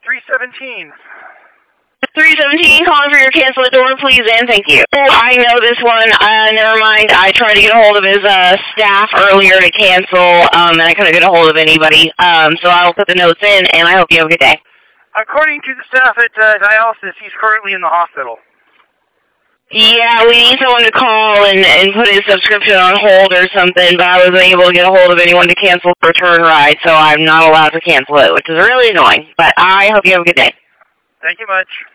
317. 317, calling for your cancel the door, please, and thank you. I know this one. Never mind. I tried to get a hold of his staff earlier to cancel, and I couldn't get a hold of anybody. So I'll put the notes in, and I hope you have a good day. According to the staff at dialysis, he's currently in the hospital. Yeah, we need someone to call and put his subscription on hold or something, but I wasn't able to get a hold of anyone to cancel the return ride, so I'm not allowed to cancel it, which is really annoying. But I hope you have a good day. Thank you much.